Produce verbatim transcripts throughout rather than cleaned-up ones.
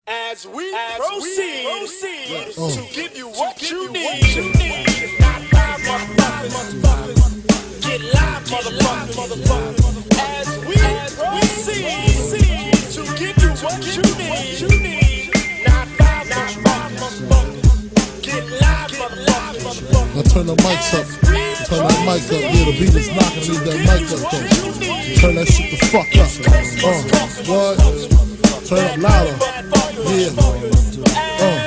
As we as proceed, we proceed uh, to give you what give you need. What you need. Not five motherfuckers. Get live, motherfuckers. Motherfuckers. As we as proceed to give you what you need. You need. Not five, not five motherfuckers. Get live, motherfuckers. Now turn the mics up. Turn that mic up. Yeah, the beat is knocking. Leave that mic up though. Turn that shit the fuck up. Uh, what? Turn up louder. Yeah. Uh.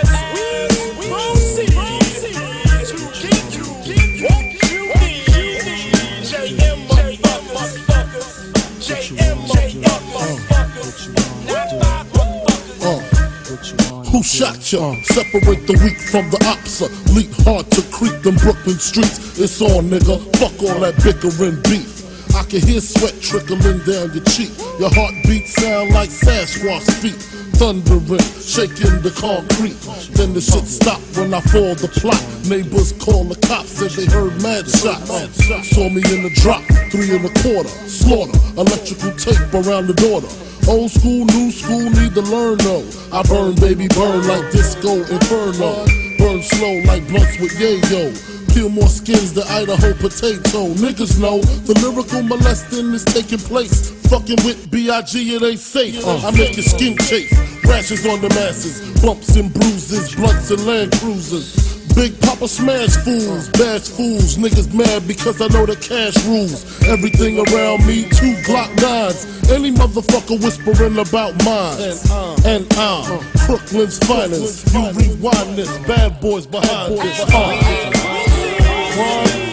Who shot ya? Separate the weak from the opsa. Leap hard to creep them Brooklyn streets. It's on, nigga. Fuck all that bickering beef. I can hear sweat trickling down your cheek. Your heartbeat sound like Sasquatch feet. Thundering, shaking the concrete. Then the shit stopped when I fall the plot. Neighbors call the cops, said they heard mad shots. Saw me in the drop, three and a quarter. Slaughter, electrical tape around the daughter. Old school, new school, need to learn though. I burn, baby, burn like disco inferno. Burn slow like blunts with yayo. Peel more skins than Idaho potato. Niggas know the lyrical molesting is taking place. Fucking with B I G it ain't safe. Uh, I make your skin chafe. Rashes on the masses. Bumps and bruises. Blunts and Land Cruisers. Big Papa smash fools, bash fools. Niggas mad because I know the cash rules. Everything around me, two Glock nines. Any motherfucker whispering about mine. And I'm Brooklyn's finest. You rewind this, bad boys behind this. Uh. One.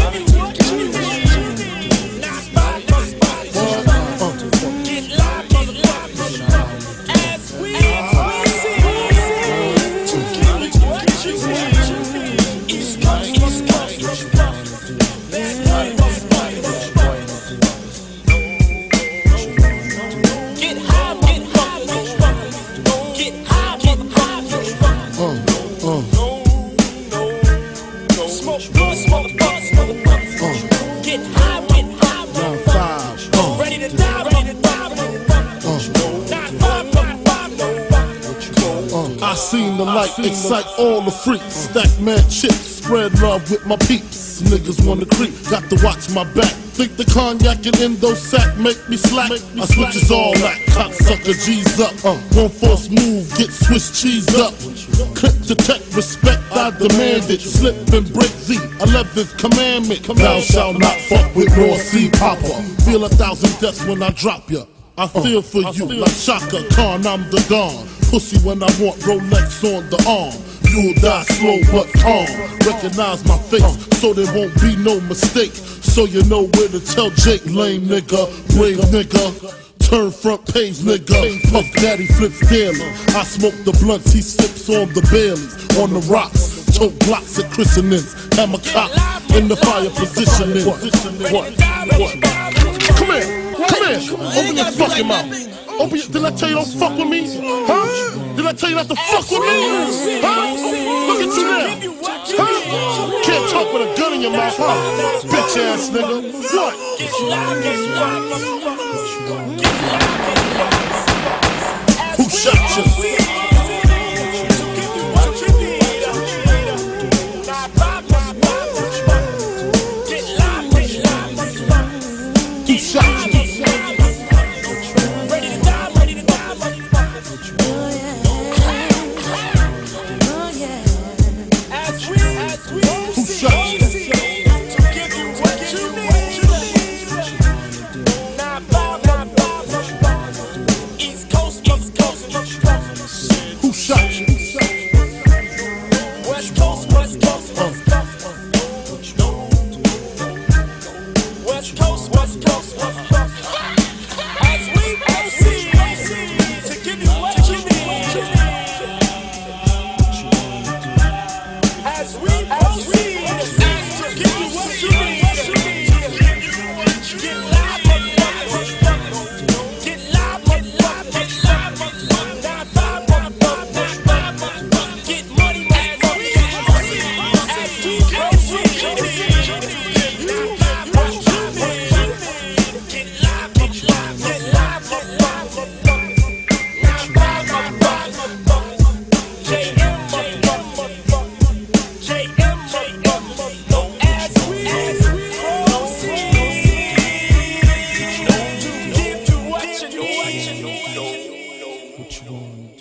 I seen the light excite all the freaks. Stack mad chips, spread love with my peeps. Niggas wanna creep, got to watch my back. Think the cognac and endo sack make me slack. I switches all that, cocksucker G's up. Uh, one force move, get Swiss cheese up. Clip to tech, respect I demand it. Slip and break the eleventh commandment. Thou shalt not fuck with Raw C Popper. Feel a thousand deaths when I drop ya. I feel for you like Shaka Khan, I'm the Don. Pussy when I want Rolex on the arm. You'll die slow but calm. Recognize my face so there won't be no mistake. So you know where to tell Jake, lame nigga, brave nigga. Turn front page nigga, Puff Daddy flips daily. I smoke the blunts, he sips on the Baileys. On the rocks, tote blocks at christenings. Hammer cop in the fire positioning. What? What? What? Come here. Come here, open your fucking mouth. Open your, did I tell you don't fuck with me? Huh? Did I tell you not to fuck with me? Huh? Look at you now. Huh? Can't talk with a gun in your mouth, huh? Bitch ass nigga. What? Who shot you? Who shot you?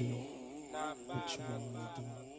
do? What you wanna do?